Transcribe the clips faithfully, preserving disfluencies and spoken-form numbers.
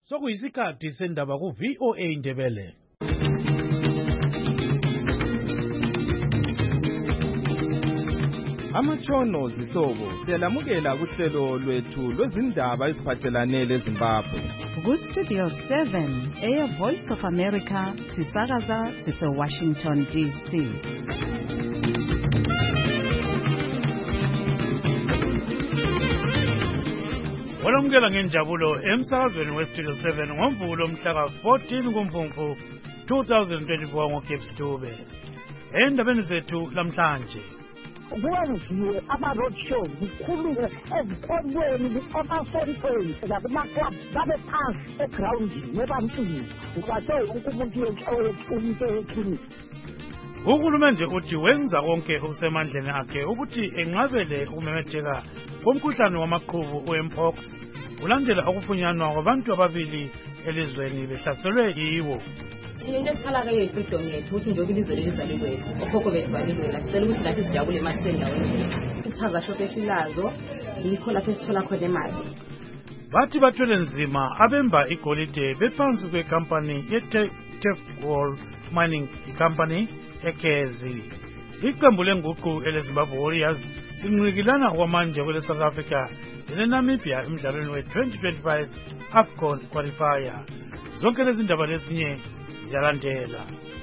Sokuyisikhathi sendaba ku V O A Indebele. Amatshono zihlobo siyalamukela kuhlelo lwethu lwezindaba eziphathelane leZimbabwe. Ku Studio seven, Air Voice of America, sisakaza sise Washington D C. Walamukela ngenjabulo emsakazweni we Studio seven ngoMvulo mhla fourteen kuMfumfu twenty twenty-four ngoGibbs Dube. Endabeni zethu lamhlanje kwenziwe ama-road shows kukhulunywe ezikolweni emasontweni nakumaklabs babe phansi egrawundini ebantwini ubase wonke umuntu umuntu eklinikhi. Uhulumende uthi wenza konke okusemandleni akhe ukuthi enqabele ukumemetheka komkhuhlane wamaqhubu we-mpox ulandela okufunyanwa kwabantu ababili elizweni behlaselwe yiwo. Into esiqala-ke yefreedom yethu ukuthi njengoba ilizwe lelizalelwe okhokho bethu balilwela sicela ukuthi lathi sijabule emasendaweni isichaza shop esilazo yikho lapho esithola khona imali. Bathi bathwele nzima abemba igolide bephansi kwekampani ye-Tefgol Mining Company eKezi. Iqembu lenguqu eleZimbabwe Warriors linqikilana kwamanje kwele South Africa leNamibia emdlalweni we-twenty twenty-five AFCON qualifier. Zonke lezi ndaba lezinye ziyalandela.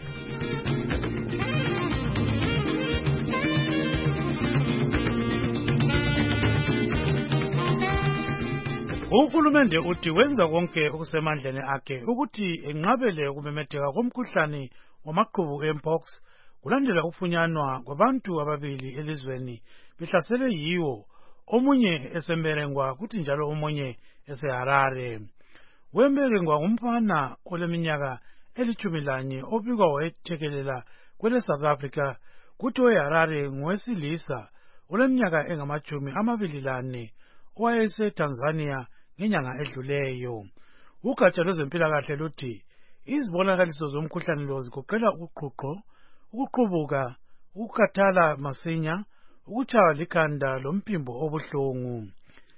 Uhulumende uthi wenza konke okusemandleni akhe ukuthi enqabele ukumemetheka komkhuhlane wamaqhubu e-mpox kulandela ukufunyanwa kwabantu ababili elizweni behlasele yiwo, omunye eseMberengwa kuthi njalo omunye eseHarare. Wemberengwa ngumfana oleminyaka elithumi lanye obikwa wayethekelela kwele South Africa kuthi oweHarare ngowesilisa oleminyaka engamachumi amabili lane owayese Tanzania ngenyanga edluleyo. Ugatsha lwezempilakahle luthi izibonakaliso zomkhuhlane lo zigoqela ukuqhuqho, ukuqubuka, ukukhathala masinya, ukutshaywa likhanda lomphimbo obuhlungu.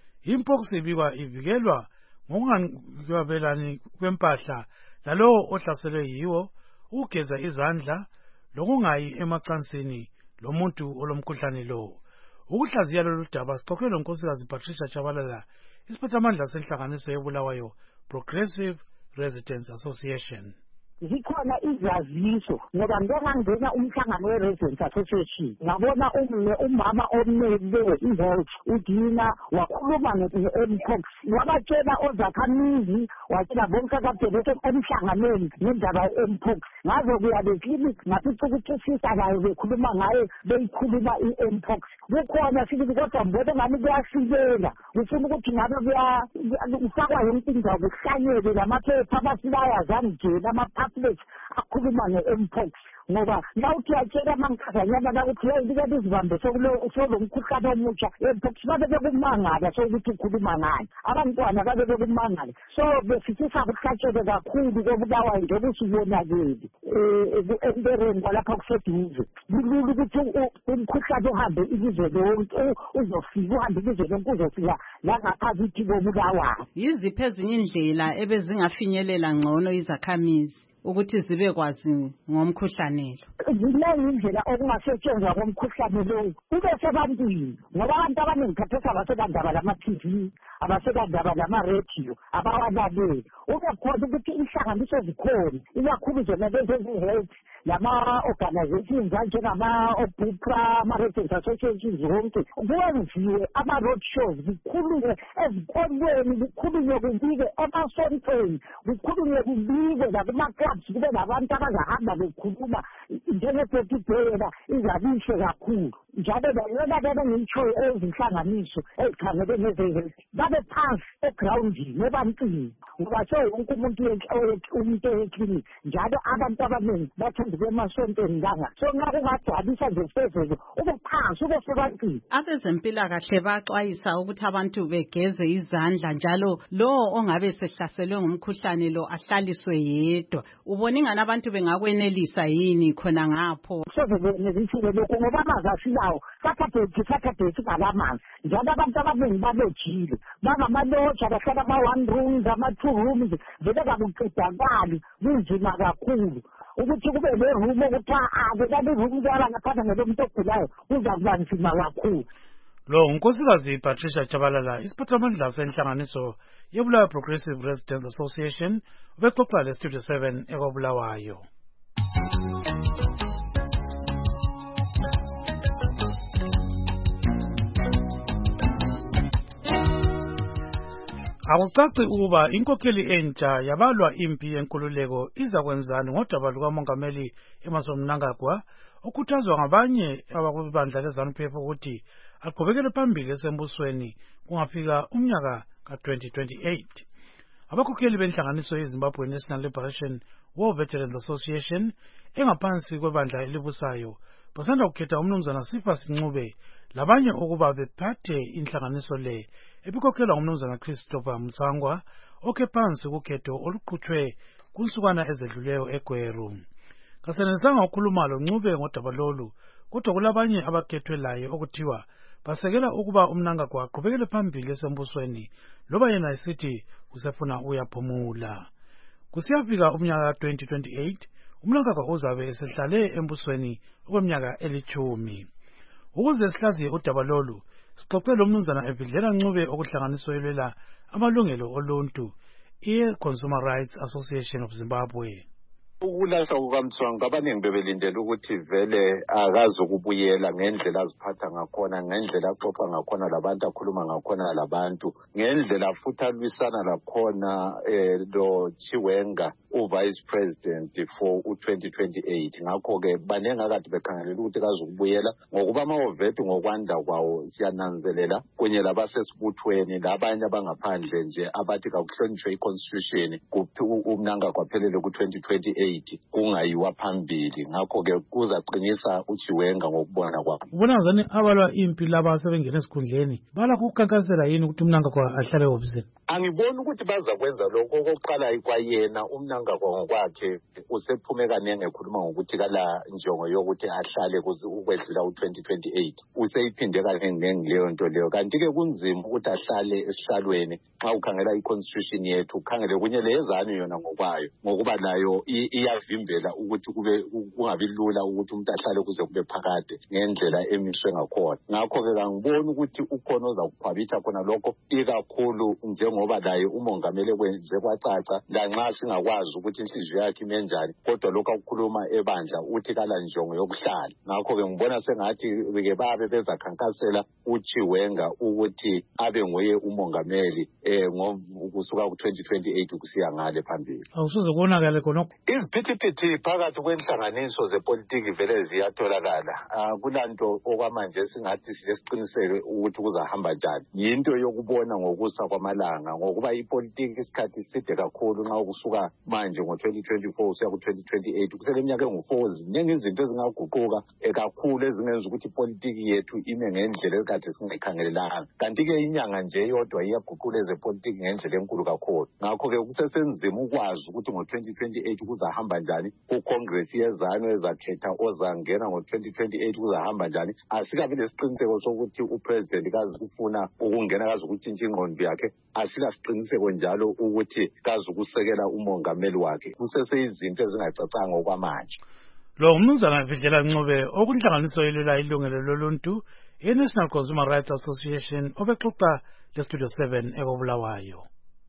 Impox ibikwa ivikelwa ngokungakwabelani kwempahla lalowo ohlaselwe yiwo, ukugeza izandla lokungayi emacansini lomuntu olomkhuhlane lo. Ukuhlaziya lolu daba sixoxe lonkosikazi Patricia Chabalala, isiphathamandla senhlanganiso yebulawayo Progressive Residents Association. Zikhona izaziso ngoba ngangena umhlangano we-Residents Association ngabona umne umama omele i-health udina wakhuluma nge-mpox wabatshela ozakhamizi watshela bonke ababhekele emhlanganweni ngendaba ye-mpox ngazo kuya le-clinic ngafica ukuthi usisa layo bekhuluma ngayo beyikhuluma i-mpox. Kukhona sikithi kodwa mbona ngani kuyasilela ufuna ukuthi ngabe kufakwa yonke indawo kuhlanyele lamaphepha abasilaya ngena let's akhuluma nge-mpox ngoba nawuthi yatshela mangichazanyana nakuthi yayibikela izibambe solo mkhuhlane omutsha i-mpox babe bekumangala sokuthi ukhuluma ngani abantwana babe bekumangala so besifisa kuhlatshele kakhulu kobulawayo njengoba usibonakele emberengwa lapha kuseduze kulula ukuthi umkhuhlane uhambe ilizwe lonke uzofika uhambe ilizwe lonke uzofika la ngaphakathi kobulawayo. Yiziphi ezinye indlela ebezingafinyelela ngcono izakhamizi ukuthi zibe kwazi ngomkhuhlane lo? Zileyo indlela okungasetshenzwa ngomkhuhlane lo kube sebantwini ngoba abantu abaningi khathesi abasebandaba lama-T V abasebandaba lama-radio abawalaleli. Ube khona ukuthi inhlanganiso zikhona ikakhulu zona lezi-health lama-organizations anjengama-OBUPRA, ama-Residents Associations zonke kwenziwe ama-road shows kukhulunywe ezikolweni kukhulunywe kubike emasontweni kukhulunywe kubike nakumaklabs kube nabantu abazahamba bekhuluma njengebhekibhela izabihle kakhulu njalo bayona bebe ngitshoyo ezinhlanganiso ezikhangele ngeze babe phansi egrawundini ebantwini ngoba wonke umuntu umuntu eklinikhi njalo abantu abaningi bathanda kwemasontweni nganga so nxa kungagcwalisa nje sezelo ube phansi ube sebantwini. Abezempilakahle baxwayisa ukuthi abantu begeze izandla njalo lo ongabe sehlaselwe ngumkhuhlane lo ahlaliswe yedwa. Ubona ingani abantu bengakwenelisa yini khona ngapho? Soze benelise lokho ngoba amazi asilayo hawu Saturday Saturday singalamanga njalo abantu abaningi balojile bangamaloja bahlala ba-one rooms ama-two rooms vele kakuqedakali kunzima kakhulu ukuthi kube le-room okuthiwa ake lali room kala ngaphandle ngelomuntu ogulayo kuza kuba nzima kakhulu. Lo unkosikazi Patricia Chabalala isiphathamandla senhlanganiso yeBulawayo Progressive Residents Association ubexoxa leStudio seven ekwaBulawayo. Akucaci ukuba inkokheli entsha yabalwa impi yenkululeko izakwenzani ngodaba lukamongameli Emmerson Mnangagwa okhuthazwa ngabanye abakubandla leZANU-P F ukuthi aqhubekele phambili esembusweni kungafika umnyaka ka twenty twenty-eight. Abakhokheli benhlanganiso yeZimbabwe National Liberation War Veterans Association engaphansi kwebandla elibusayo basanda kukhetha umnumzana Sifas Ncube labanye ukuba bephathe inhlanganiso le ebikhokhelwa ngumnumzana Christopher Mtsangwa okhe phansi kukhetho oluqhutshwe kunsukwana ezedluleyo eGweru. Kasenesanga ukukhuluma lo Ncube ngodaba lolu kodwa kulabanye abakhethwe laye okuthiwa basekela ukuba uMnangagwa aqhubekele phambili esembusweni loba yena esithi usefuna uyaphumula. Kusiyafika umnyaka twenty twenty-eight uMnangagwa uzabe esehlale embusweni okweminyaka elithumi. Ukuze sihlaziye udaba lolu sixoxe lo mnumzana Evidlela Ncube okuhlanganiso yelwela amalungelo oluntu i-Consumer Rights Association of Zimbabwe. Ukulahla kukaMtsangwa abaningi bebelindela ukuthi vele akazi ukubuyela ngendlela aziphatha ngakhona ngendlela axoxa ngakhona labantu akhuluma ngakhona labantu ngendlela futhi alwisana lakhona eh lo Chiwenga uvice president for u twenty twenty-eight. Ngakho ke banenge akade bekhangelela ukuthi kazi ukubuyela ngokuba amaovethi ngokwanda kwawo siyananzelela kunye labasesibuthweni labanye abangaphandle nje abathi kakuhlonishwe iconstitution uMnangagwa kwaphelele ku twenty twenty-eight kungayiwa phambili. Ngakho ke kuzaqinisa uChiwenga ngokubona kwakhe. Ubona ngani abalwa impi laba sebengena esikhundleni bala kukhankasela yini ukuthi uMnangagwa ahlale opposite? Angiboni ukuthi baza kwenza lokho. Okokuqala kwayena uMnangagwa ngokwakhe usephume kanenge ekhuluma ngokuthi kala njongo yokuthi ahlale ukwedlula u twenty twenty-eight. Useyiphinde kanenge leyo nto leyo. Kanti ke kunzima ukuthi ahlale esihlalweni xa ukhangela iconstitution yethu ukhangele kunye lezanu yona ngokwayo ngokuba nayo iyavimbela ukuthi kube kungabi lula ukuthi umuntu ahlale kuze kube phakade ngendlela emiswe ngakhona. Ngakho ke ngibona ukuthi ukhona ozakukhwabitha khona lokho ikakhulu njengoba naye umongameli kwenze kwacaca lanxa singakwazi ukuthi inhliziyo yakhe imenjani kodwa lokho akukhuluma ebandla uthi kala njongo yokuhlala. Ngakho ke ngibona sengathi ke babe bezakhankasela uChiwenga ukuthi abe ngoye umongameli eh ngokusuka ku twenty twenty-eight kusiya ngale phambili. Awusuze kubonakala khonokho iziphithi phakathi kwenhlanganiso zepolitiki vele ziyatholakala. Kulanto okwamanje singathi silesiqiniseke ukuthi kuzahamba njani yinto yokubona ngokusa kwamalanga ngokuba ipolitiki isikhathi side kakhulu nxa kusuka manje ngo twenty twenty-four usiya ku twenty twenty-eight kusele iminyaka engu-four ziningi izinto ezingaguquka kakhulu ezingenza ukuthi ipolitiki yethu ime ngendlela ezikade singayikhangelelanga. Kanti ke inyanga nje yodwa iyaguqula ezepolitiki ngendlela enkulu kakhulu. Ngakho ke kusesenzima ukwazi ukuthi ngo twenty twenty-eight kuzahamba njani uCongress yezanu ezakhetha ozangena ngo twenty twenty-eight kuzahamba njani. Asikabi lesiqiniseko sokuthi upresident kazi kufuna ukungena kazi ukuthintsha ingqondo yakhe. Asila siqiniseko njalo ukuthi kazi ukusekela umongameli wakhe. Kusese izinto ezingacacanga okwamanje. Lo umnumzana Evidlela Ncube okunhlanganiso yelwela ilungelo loluntu i-National Consumer Rights Association obexoxa leStudio seven ekwaBulawayo.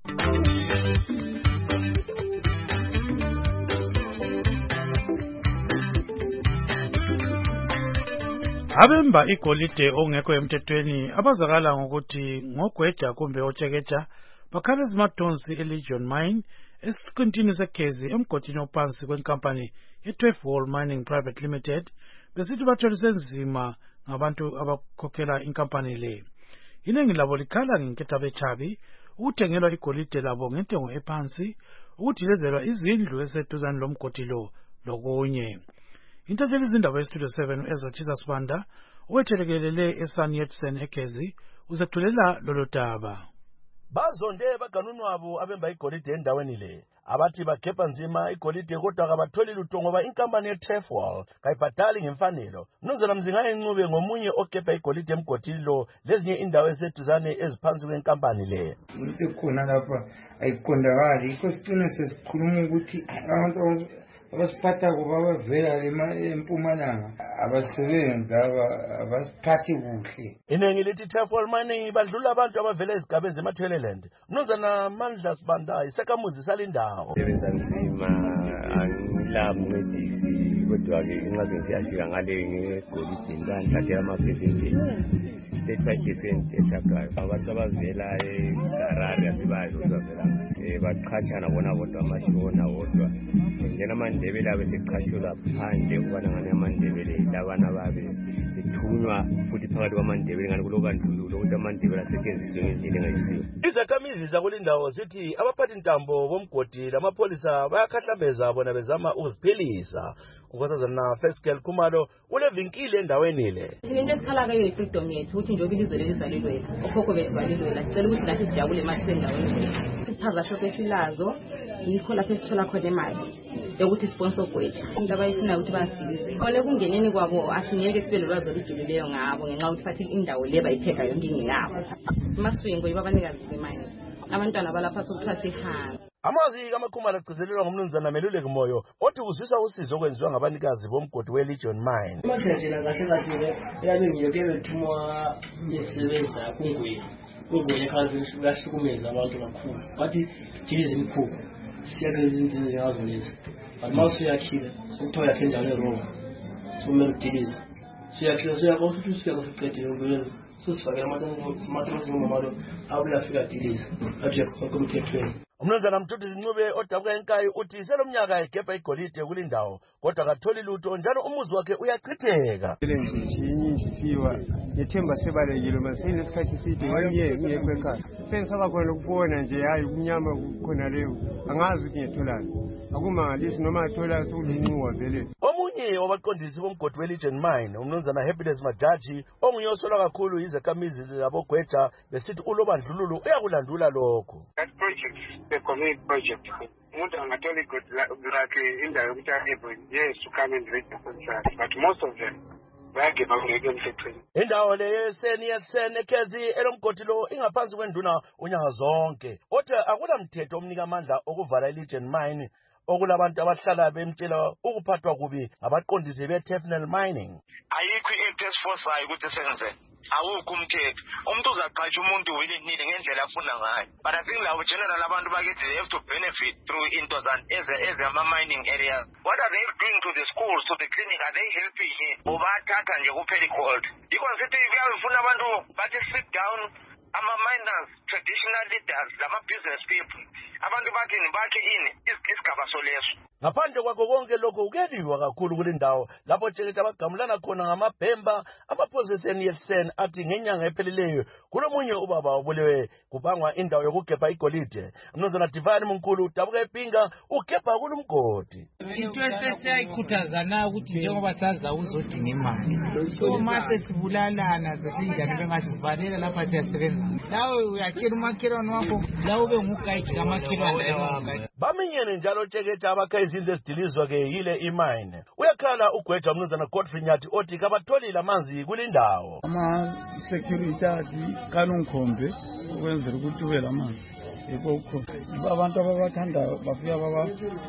Abemba igolide ongekho emthethweni abazakala ngokuthi ngogweda kumbe otshekeja bakhala ezimatonsi eLegion Mine esiqintini seGezi emgodini ophansi kwenkampani ye-twelve Wall Mining Private Limited besithi batholise nzima ngabantu abakhokhela inkampani le. Iningi labo likhala ngenketha bechabi ukuthengelwa igolide labo ngentengo ephansi ukudilizelwa izindlu eseduzane lomgodi lo lokunye. Intatheli izindaba yeStudio seven ezathisa Sibanda owethelekelele eSun Yatsen eGezi uzethulela lolo daba. Bazonde baganunwabo abemba igolide endaweni le abathi bagebha nzima igolide kodwa kabatholi lutho ngoba inkampani ye-Tefwal kayibhadali ngemfanelo. Mnumzana Mzingaye Ncube ngomunye ogebha igolide emgodini lo lezinye indawo eseduzane eziphansi kwenkampani le. Khona lapha ayiqondakali yikho sicina sesikhuluma ukuthi abantu abasiphatha kuba abavela eMpumalanga abasebenzi abasiphathi kuhle. Iningi lithi Tefwal Mining badlula abantu abavela ezigabeni zeMatheleland. Mnumzana Mandla Sibanda isakhamuzi salindawo. Sebenza nzima angilamncedisi kodwa-ke incaze siyafika ngale ngegolide nganthathela ama-percentage thirty-five percent ethathwayo. Abantu abavela eGarari asibayo bavela baqhatshana bona bodwa amashona wodwa njena amandebele abe seqhatshulwa phandle ukubana ngani amandebele labana babe bethunywa futhi phakathi kwamandebele ngani kulokandlululo ukuthi amandebele asetshenziswe ngendlela engayisiyo. Izakhamizi zakulindawo zithi abaphathi ntambo bomgodi lamapholisa bayakhahlambeza bona bezama ukuziphilisa. Unkosazana Feskel Khumalo ulevinkile endaweni le. Into esikhala kayo ifreedom yethu ukuthi njengoba ilizwe lelizalilwela okhokho bethu balilwela sicela ukuthi nathi sijabule masendaweni isiphaza shop eshilazo yikho lapho esithola khona imali yokuthi sponsor gwethu into abayifuna ukuthi basilise ole kungeneni kwabo asingeke sibe lolwazi olujulileyo ngabo ngenxa ukuthi bathi indawo le bayipheka yonke ingeyabo. Maswingo yiba abanikazi bemali abantwana balapha sokuthiwa sihamba. Amazwi kaMakhumalo agcizelelwa ngumnumzana Meluleki Moyo othi uzwisa usizo okwenziwa ngabanikazi bomgodi we-Legion Mine. Amajajela kahle kahle eyalengiyo ke bethumwa besebenza kungweli kungweli ekhazi uyahlukumeza abantu kakhulu bathi sidilize imikhulu siyakhe izinto njengazo lezi but mase uyakhile sokuthiwa yakhe njalo erong somele udilize siyakhile siyakho futhi siyakho siqedile ngweli sosifakela amathuluzi ngomamalo abuye afika adilize athi yakomthethweni. Umnumzana Mthunzi Ncube odabuka enkayi uthi selomnyaka egebha igolide kulindawo kodwa akatholi lutho njalo umuzi wakhe uyachitheka. Siwa yethemba sebalekile masile isikhathi side ngiye ngiyekho ekhaya sengisaba khona ukubona nje hayi kunyama khona leyo angazi ukuthi ngiyetholani akumangalisi noma athola sokulinqwa vele. Omunye wabaqondisi bomgodi we-Legion Mine umnumzana Happiness Madaji onguye osolwa kakhulu izakhamizi zabogwetha besithi ulobandlululo uyakulandula lokho. The community project. Umuntu angathola igodi lakhe indawo yokuthi ahebe yes to come and read the contract but most of them bayageba ngeke emthethweni. Indawo le yesenielsen ekhezi elomgodi lo ingaphansi kwenduna unyanga zonke kodwa akulamthetho omnika amandla okuvala i-Legion Mine okulabantu abahlala bemtshela ukuphathwa kubi ngabaqondisi be-Tefnel Mining. Ayikho i-task force ayi ukuthi senze awukho umthetho umuntu uzaqhatsha umuntu willingly ngendlela afuna ngayo but I think lawo general abantu bakithi they have to benefit through into zan as as ama mining areas. What are they doing to the schools, to the clinic? Are they helping here obathatha nje kuphela igold? Because sithi kuyafuna abantu bathi sit down ama miners, traditional leaders, lama business people abantu bathi nibakhe ini isigaba soleso. Ngaphandle kwakho konke lokho ukeliwa kakhulu kulindawo lapho tsheketha abagamulana khona ngamabhemba amaphoseseni yelsen athi ngenyanga ephelileyo kulomunye ubaba obulewe kubangwa indawo yokugebha igolide. Mnumzana Divine Munkulu udabuka epinga ugebha kulumgodi. Into esiyayikhuthaza na ukuthi njengoba saza uzodinga imali so mase sibulalana sesinjani bengasivalela lapha siyasebenza lawe uyatshela umakhelwane wakho lawe ube ngugayidi kamakhelwane lawe. Baminyene njalo tsheketha abakhayi izinto ezidilizwa ke yile imine. Uyakhala ugwetha mnumzana Godfrey Nyathi othi kabatholile amanzi kulindawo. Ama security ati kanunkhombe ukwenzela ukuthi ube lamanzi. Yebo ukho. Abantu ababathandayo bafika baba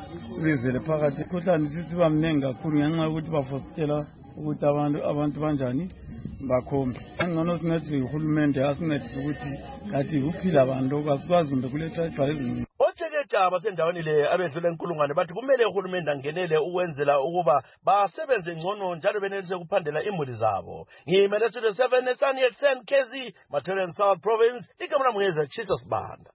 bizele phakathi khohlani sithi bamnengi kakhulu ngenxa yokuthi bafostela ukuthi abantu abantu banjani bakhombe. Ngcono sinethi uhulumende asinethi ukuthi kathi kuphila abantu okwasikwazi kumbe kuletha ijwayelo. Otsheketha abasendaweni le abedlula enkulungwane bathi kumele uhulumende angenele ukwenzela ukuba basebenze ngcono njalo benelise kuphandela imuli zabo. Ngimele Studio seven esani yetsen K Z Mathelen South Province ikamla mngeza Chiso Sibanda.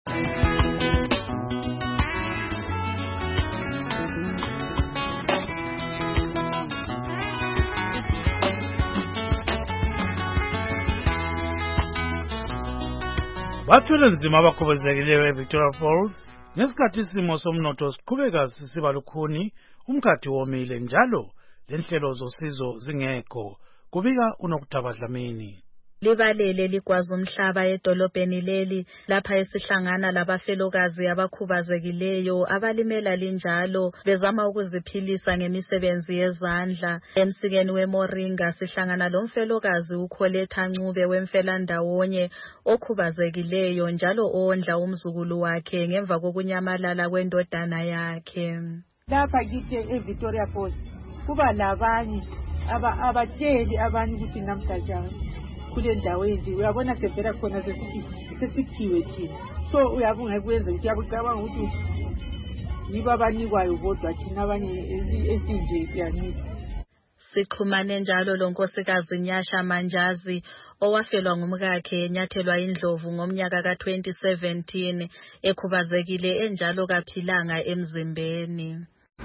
Bathwele nzima abakhubazekileyo eVictoria Falls ngesikhathi isimo somnotho siqhubeka sisiba lukhuni umkhathi womile njalo lenhlelo zosizo zingekho kubika uNokuthabadlamini. Libalele ligwaza umhlaba edolobheni leli lapha esihlangana labafelokazi abakhubazekileyo abalimela linjalo bezama ukuziphilisa ngemisebenzi yezandla. Emsikeni weMoringa sihlangana lomfelokazi uKholetha Ncube wemfelandawonye okhubazekileyo njalo ondla umzukulu wakhe ngemva kokunyamalala kwendodana yakhe. Lapha kithi eVictoria Falls kuba labanye abatsheli abanye ukuthi namhlanje kule ndawo enje uyabona sevela khona sesithi sesikhiwe thina, so uyabunga kwenza ukuthi yabucabanga ukuthi yibo abanikwayo kodwa thina abanye esinje siyancika. Sixhumane njalo lonkosikazi Nyasha Manjazi owafelwa ngumkakhe enyathelwa indlovu ngomnyaka ka twenty seventeen ekhubazekile enjalo kaphilanga emzimbeni.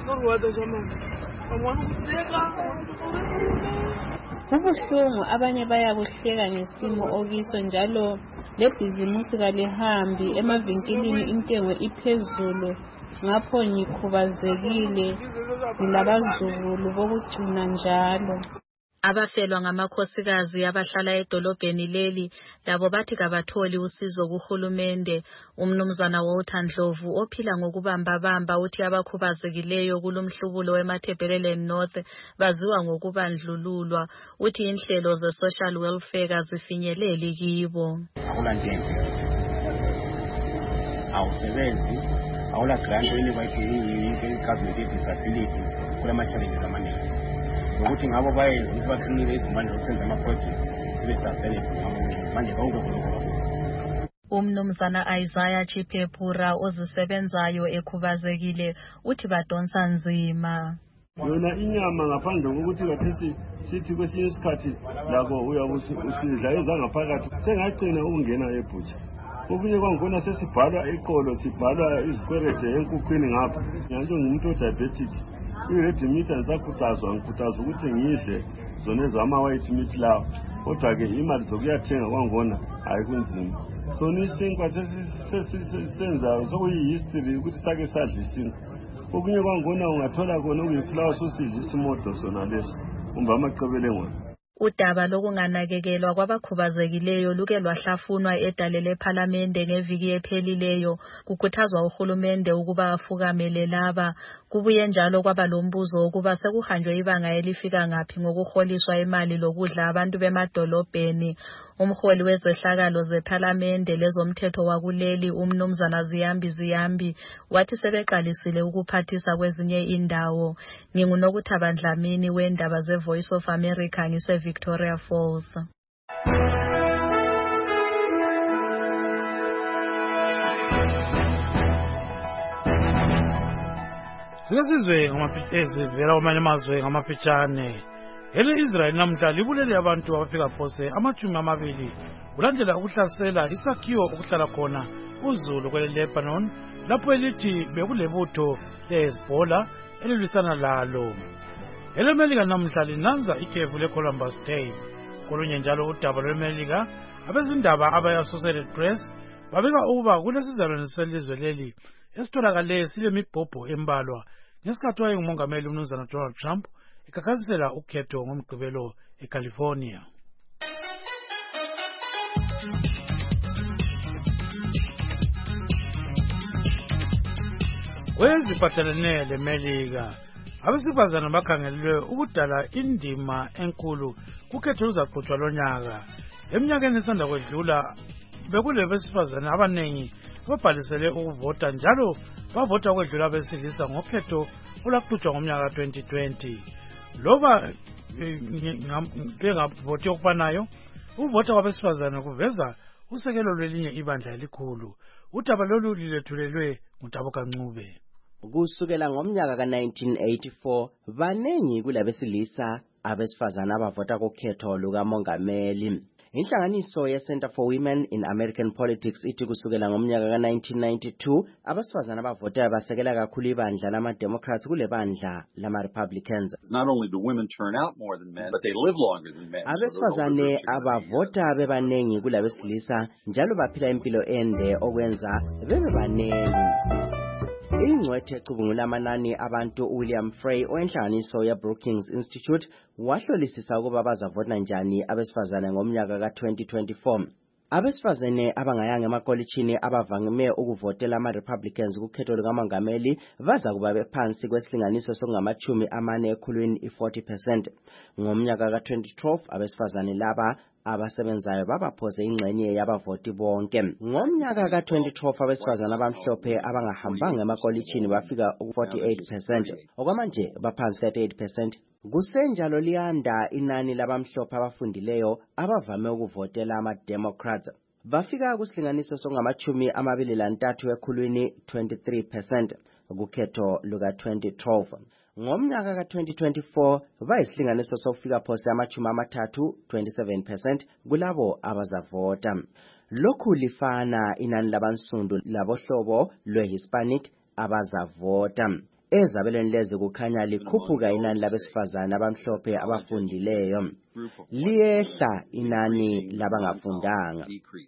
Kubuhlungu abanye bayabuhleka ngesimo okiso njalo lebhizimusi kalihambi emavinkilini intengo iphezulu ngapho ngikhubazekile ngilabazukulu bokugcina njalo. Abafelwa ngamakhosikazi abahlala edolobheni leli labo bathi kabatholi usizo kuhulumende. Umnumzana Walter Ndlovu ophila ngokubamba bamba uthi abakhubazekileyo kulomhlubulo weMatabeleland North baziwa ngokubandlululwa. Uthi inhlelo ze social welfare kazifinyeleli kibo. Akulantengo. Awusebenzi, awula grant ile bayiphiwe i-government disability kula ma-challenges amaningi. Ukuthi ngabo bayenza ukuthi basinike izimali zokusenza ama-projects sibe sustainable ngabo manje bawukuloko. Umnumzana Isaiah Chiphepura ozisebenzayo ekhubazekile uthi badonsa nzima. Yona inyama ngaphandle kokuthi kathesi sithi kwesinye isikhathi lako uyabusidla ezangaphakathi sengagcina ukungena ebhutsha. Okunye kwangona sesibhalwa eqolo sibhalwa izikwerede enkukhwini ngapha. Ngiyanto ngumuntu odiabetic. I-red meat angisakhuthazwa ngikhuthazwa ukuthi ngidle zona ezama-white meat lawo. Kodwa ke imali zokuyathenga kwangona hayi kunzima. So nisinkwa sesisenzayo sokuyi-history ukuthi sake sadla isinkwa. Okunye kwangona ungathola khona okuyifulawa sosidla isimodo sona leso kumbe amaqebele ngwana. Udaba lokunganakekelwa kwabakhubazekileyo luke lwahlafunwa edale lePhalamende ngeviki ephelileyo. Kukhuthazwa uhulumende ukuba afukamele laba. Kubuye njalo kwaba lombuzo ukuba sekuhanjwe ibanga elifika ngaphi ngokuholiswa imali lokudla abantu bemadolobheni. Umholi wezehlakalo zePhalamende lezomthetho wakuleli umnumzana Ziyambi Ziyambi wathi sebeqalisile ukuphathisa kwezinye indawo. Ngingunokuthaba Dlamini wendaba ze Voice of America ngise Victoria Falls. Sizizwe ngamaphitezi vela kwamanye amazwe ngamapitshane. Ele Israel namhla libulele abantu abafika phose amachumi amabili kulandela ukuhlasela isakhiwo okuhlala khona uzulu kwele Lebanon lapho elithi bekulebutho leHezbollah elilwisana lalo. Ele Melika namhla linanza ikhefu leColumbus Day. Kolunye njalo udaba lweMelika abezindaba abaya-Associated Press babika ukuba kulesizalwane selizwe leli esitholakale silemibhobho embalwa ngesikhathi wayengumongameli umnumzana Donald Trump ekhakhazisela ukhetho ngomgqibelo eCalifornia. Kweziphathelene leMelika abesifazane bakhangelelwe ukudala indima enkulu kukhetho oluzaqhutshwa lonyaka. Eminyakeni esanda kwedlula bekule besifazane abanengi babhalisele ukuvota njalo bavota kwedlula abesilisa ngokhetho olaqhutshwa ngomnyaka twenty twenty. Loba ngavoti okufanayo uvota kwabesifazane kuveza usekelo lwelinye ibandla elikhulu. Udaba lolu lilethulelwe nguTaboka Ncube. Kusukela ngomnyaka ka nineteen eighty-four banengi kulabesilisa abesifazana abavota kukhetho lukamongameli. Inhlanganiso ye-Center for Women in American Politics ithi kusukela ngomnyaka ka nineteen ninety-two abesifazana abavota basekela kakhulu ibandla lama-Democrats kule bandla lama-Republicans. Not only do women turn out more than men, but they live longer than men. Abesifazane abavota bebanengi kulabesilisa njalo baphila impilo ende okwenza bebe banengi. ingcwethe ecubungula amanani abantu uWilliam Frey owenhlanganiso ye-Brookings Institute wahlolisisa ukuba bazavota njani abesifazane ngomnyaka ka twenty twenty-four. Abesifazane abangayanga emakolitshini abavame ukuvotela ama-Republicans kukhetho lukamongameli baza kuba bephansi kwesilinganiso sokungamachumi amane ekhulwini i-forty percent. Ngomnyaka ka twenty twelve abesifazane laba abasebenzayo babaphoze ingxenye yabavoti bonke. Ngomnyaka ka twenty twelve abesifazane abamhlophe abangahambanga emakolitshini bafika ku-forty-eight percent. Okwamanje baphansi thirty-eight percent. Kusenjalo liyanda inani labamhlophe abafundileyo abavame ukuvotela ama-Democrats. Bafika kusilinganiso songamachumi amabili lantathu ekhulwini twenty-three percent kukhetho luka twenty twelve. Ngomnyaka ka twenty twenty-four bayisilinganiso sokufika phose amachumi amathathu twenty-seven percent kulabo abazavota. Lokhu lifana inani labansundu labohlobo lwe-Hispanic abazavota. Ezabelweni lezi kukhanya likhuphuka inani labesifazane abamhlophe abafundileyo. Liyehla inani labangafundanga.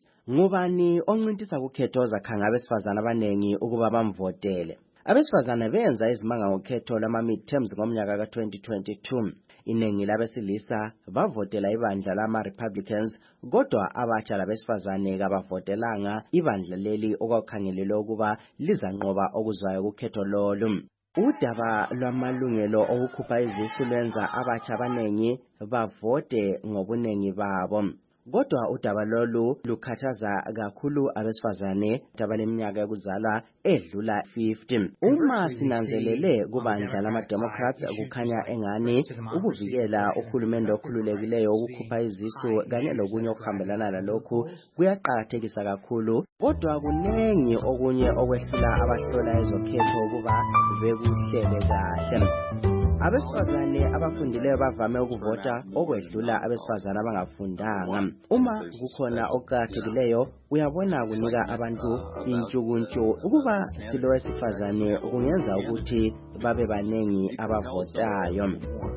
Ngubani oncintisa kukhetho zakhanga abesifazane abanengi ukuba bamvotele? Abesifazane benza izimanga ngokhetho lama-midterms ngomnyaka ka twenty twenty-two. Inengi labesilisa bavotela ibandla lama-Republicans, kodwa abatsha labesifazane kabavotelanga ibandla leli okwakhangelelwe ukuba lizanqoba okuzwayo kukhetho lolu. Udaba lwamalungelo okukhupha izisu lwenza abatsha abanengi bavote ngobunengi babo. Kodwa udaba lolu lukhathaza kakhulu abesifazane abaleminyaka yokuzalwa edlula fifty. Uma sinanzelele kubandla lama-Democrats kukhanya engani ukuvikela uhulumende okhululekileyo ukukhupha izisu kanye lokunye okuhambelana lalokhu kuyaqakathekisa kakhulu, kodwa kunengi okunye okwehlula abahlola ezokhetho ukuba bekuhlele kahle. Abesifazane abafundileyo bavame ukuvota okwedlula abesifazane abangafundanga. Uma kukhona okuqakathekileyo uyabona kunika abantu intshukuntshu ukuba silowesifazane kungenza ukuthi babe banengi abavotayo.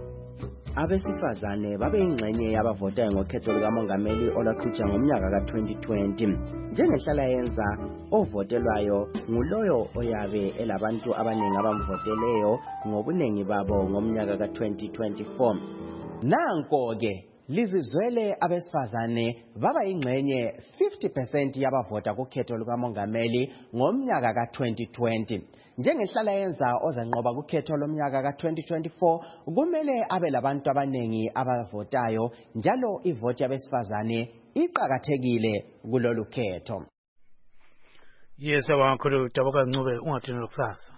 Abesifazane babe ingxenye yabavotayo ngokhetho lukamongameli olwaqhutshwa ngomnyaka ka twenty twenty. Njengehlala yenza ovotelwayo nguloyo oyabe elabantu abanengi abamvoteleyo ngobunengi babo ngomnyaka ka twenty twenty-four. Nanko ke lizizwele abesifazane baba ingxenye fifty percent yabavota kukhetho lukamongameli ngomnyaka ka twenty twenty. Njengehlala yenza ozanqoba kukhetho lomnyaka ka twenty twenty-four kumele abe labantu abanengi abavotayo, njalo ivoti yabesifazane iqhakathekile kulolu khetho. Yes, abakhulu Daboka Ncube ungathini lokusasa.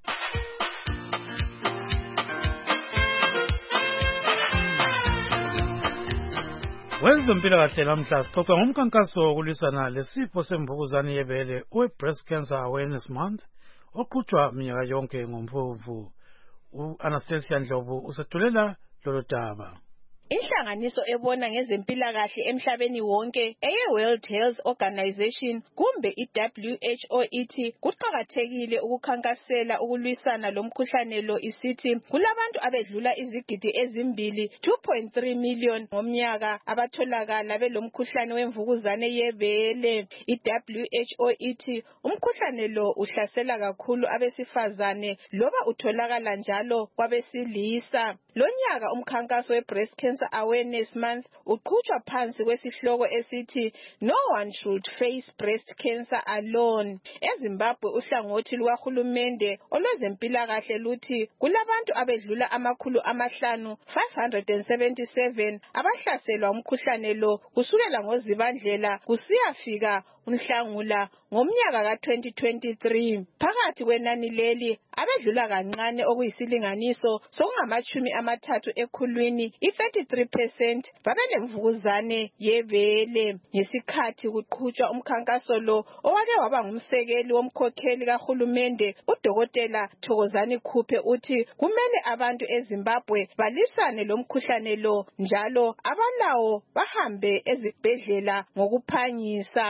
Wezempilakahle namhla sixoxa ngomkhankaso wokulwisana lesifo semvukuzane yebele we-Breast Cancer Awareness Month oqhutshwa minyaka yonke ngoMfumfu. U-Anastasia Ndlovu usethulela lolu daba. Inhlanganiso ebona ngezempilakahle emhlabeni wonke eye-World Health Organization kumbe i-W H O ithi kuqakathekile ukukhankasela ukulwisana lomkhuhlane lo, isithi kulabantu abedlula izigidi ezimbili two point three million ngomnyaka abatholakala belomkhuhlane wemvukuzane yebele. I-W H O ithi umkhuhlane lo uhlasela kakhulu abesifazane loba utholakala njalo kwabesilisa. Lonyaka umkhankaso we-Breast Cancer Awareness Month uqhutshwa phansi kwesihloko esithi No one should face breast cancer alone. EZimbabwe uhlangothi lukahulumende olwezempilakahle luthi kulabantu abedlula amakhulu amahlanu five hundred seventy-seven abahlaselwa umkhuhlane lo kusukela ngoZibandlela kusiyafika uNhlangula ngomnyaka ka twenty twenty-three. Phakathi kwenani leli abedlula kancane okuyisilinganiso sokungamachumi amathathu ekhulwini i-thirty-three percent babelemvukuzane yebele. Ngesikhathi kuqhutshwa umkhankaso lo owake waba ngumsekeli womkhokheli kahulumende uDokotela Thokozani Khuphe uthi kumele abantu eZimbabwe balisane lomkhuhlane lo njalo abalawo bahambe ezibhedlela ngokuphangisa. Breast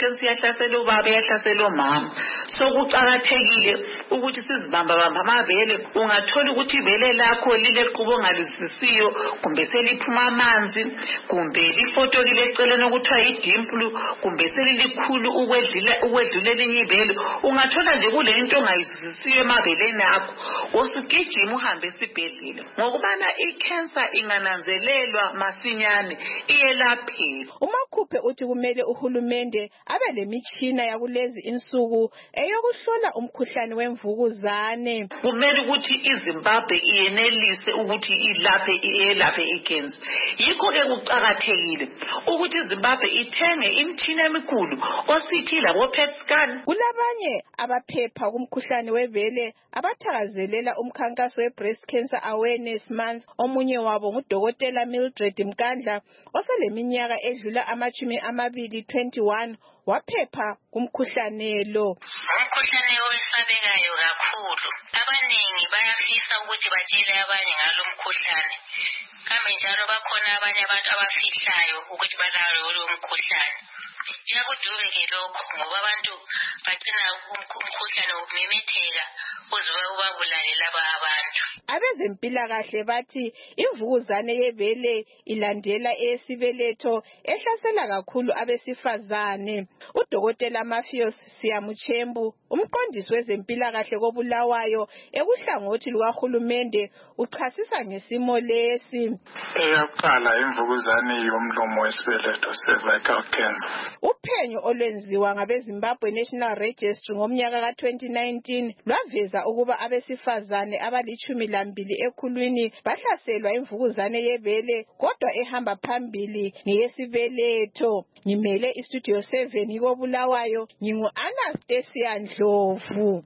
cancer iyahlasela ubaba iyahlasela omama. So kuqakathekile ukuthi sizibamba bamba amabele. Ungathola ukuthi ibele lakho lile qubo ngalizisiyo kumbe seliphuma amanzi kumbe lifotokile eceleni okuthiwa idimple kumbe selilikhulu ukwedlula ukwedlula elinye ibele. Ungathola nje kule into ongayizwisisiyo emabeleni akho usugijima uhambe esibhedlela ngokubana icancer ingananzelelwa masinyane iyelapheka. uMakhuphe uthi kumele uhulumende abe lemitshina yakulezi insuku eyokuhlola umkhuhlane wemvukuzane. Kumele ukuthi iZimbabwe iyenelise ukuthi ilaphe iyelaphe icancer. Yikho ke kuqakathekile ukuthi iZimbabwe ithenge imitshina emikhulu osithi labo P E T scan. Kulabanye abaphepha kumkhuhlane webele abathakazelela umkhankaso we-Breast Cancer Awareness Month. Omunye wabo ngudokotela Mildred Mkandla oseleminyaka edlula amachumi amabili twenty-one waphepha kumkhuhlane lo. Umkhuhlane owesabekayo kakhulu. Abaningi bayafisa ukuthi batshele abanye ngalo mkhuhlane. Kambe njalo bakhona abanye abantu abafihlayo ukuthi balawo lo mkhuhlane. Kuyakudubeke lokho ngoba abantu bagcina umkhuhlane ukumemetheka uze ubabulale laba abantu. Abezempilakahle bathi imvukuzane yebele ilandela eyesibeletho ehlasela kakhulu abesifazane. Udokotela Mafios Siyamuchembu umqondisi wezempilakahle koBulawayo ekuhlangothi lukahulumende uchasisa ngesimo lesi. Eyakuqala imvukuzane yomlomo wesibeletho cervical cancer. Uphenyo olwenziwa ngabeZimbabwe National Registry ngomnyaka ka twenty nineteen lwaveza ukuba abesifazane abalichumi lambili ekhulwini bahlaselwa imvukuzane yebele kodwa ehamba phambili ngeyesibeletho. Ngimele istudio seven koBulawayo ngingu Anastasia Ndlovu.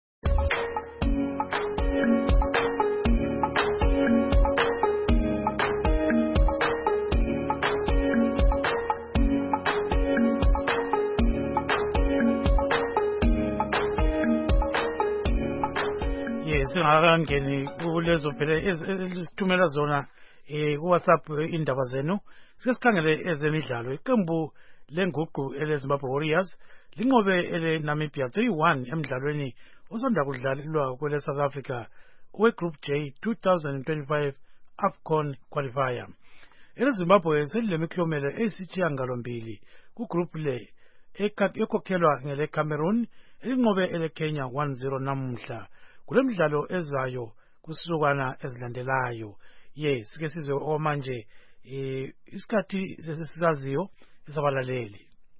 Singakangeni kulezo phela ezithumela zona eh ku WhatsApp indaba zenu. Sike sikhangele ezemidlalo. Iqembu lenguqu eleZimbabwe Warriors linqobe ele Namibia three one emidlalweni osanda kudlalelwa kwele South Africa we Group J twenty twenty-five AFCON qualifier. EleZimbabwe selilemiklomelo eyisithiyagalombili ku group le ekhokhelwa ngele Cameroon elinqobe ele Kenya one zero namuhla. Kulemidlalo ezayo kusukana ezilandelayo. Yes, sike sizwe omanje eh isikhathi sesisaziyo esabalaleli.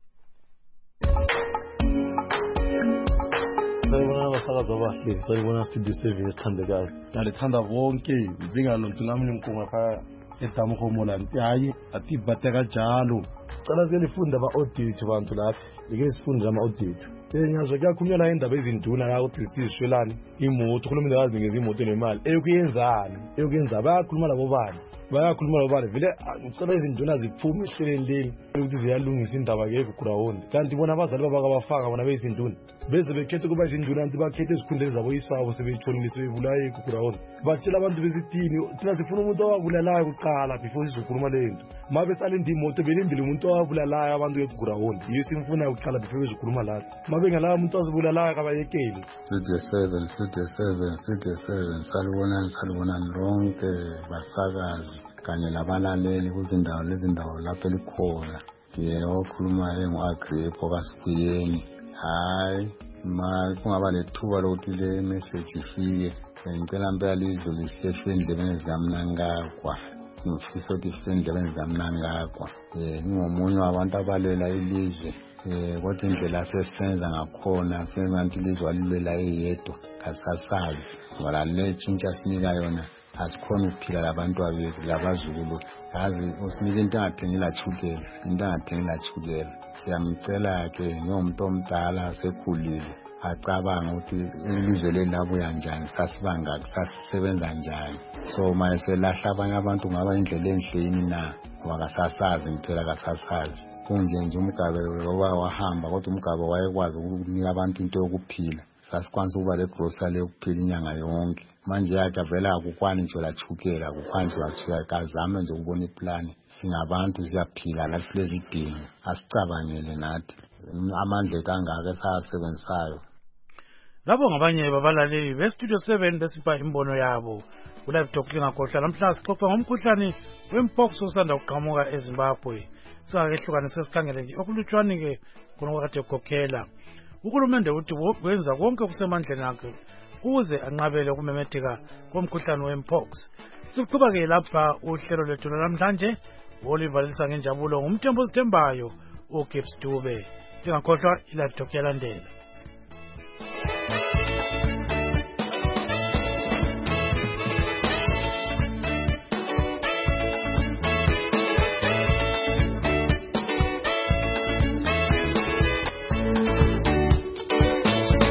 Sayibona abasakazi abahle, sayibona studio seven esithandekayo. Ngiyalithanda bonke, ngibingalonto nami ninkonga pha edamu homoland. Hayi, atibateka njalo. Cala selifunda ba audit bantu lathi. Like sifunda ama audit. Ngiyazwa kuyakhulunywa indaba ezinduna la ukuthi zishwelani imoto khulumile kazi ngezi imoto nemali eyokuyenzani eyokuyenza bayakhuluma labo bani bayakhuluma labo bani vele ngicela izinduna ziphume ehleleni ukuthi ziyalungisa indaba ke ground kanti bona abazali baba abafaka bona bezinduna beze bekhethe kuba izinduna anti bakhethe izikhundleni zabo isabo sebeyithonile sebebulaye ku ground batshela abantu bezitini thina sifuna umuntu owabulalayo kuqala before sizokhuluma lento mabe salindi imoto belindile umuntu owabulalayo abantu ku ground yiyo simfuna ukuqala before bezokhuluma lathi ngala umuntu azibulalayo kabayekeli. Studio seven, Studio seven, Studio seven, salibonani salibonani lonke basakazi kanye labalaleli kuzindawo lezindawo lapho likhona. Yena okhulumayo ngu-Agri ePhokasifuyeni. Hayi, ma kungaba lethuba lokuthi le message ifike. Ngicela mpela lidlulise endlebeni zikaMnangagwa. Ngifisa ukuthi endlebeni zikaMnangagwa. Eh, ngingomunye wabantu abalela ilizwe. Eh kodwa indlela sesenza ngakhona sengathi lizwa lilela eyedwa kasasazi ngoba le tshintsha sinika yona asikhona ukuphila labantu abethu labazukulu yazi usinika into engathengela chukela into engathengela chukela siyamcela ke ngomuntu omdala sekhulile acabanga ukuthi ilizwe lelabo yanjani sasibanga sasisebenza njani so mayeselahla abanye abantu ngaba indlela enhleni na ngoba kasasazi impela kasasazi kunje nje umgabe loba wahamba kodwa umgabe wayekwazi ukunika abantu into yokuphila sasikwanisa ukuba le grocery yokuphila inyanga yonke manje yakavela akukwani nje la chukela akukwani wathika kazame nje ukubona iplan singabantu siyaphila la silezidingo asicabangele nathi amandla kangaka esasebenzisayo. Labo ngabanye babalaleli bestudio seven besipha imbono yabo. Kula talk lingakhohlwa namhlanje sixoxa ngomkhuhlane wempox osanda uqhamuka eZimbabwe. Singakehlukanisa sikhangele nje okulutshwane ke kunokade ukhokhela. Uhulumende uthi wenza konke kusemandleni akhe ukuze anqabele ukumemetheka komkhuhlane wempox. Siqhubeka ke lapha uhlelo lethu namhlanje olivalisa ngenjabulo ngumthembu osithembayo uGibbs Dube. Singakhohlwa ila talk yalandela.